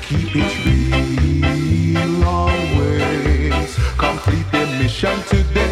Keep it real always. Complete their mission today.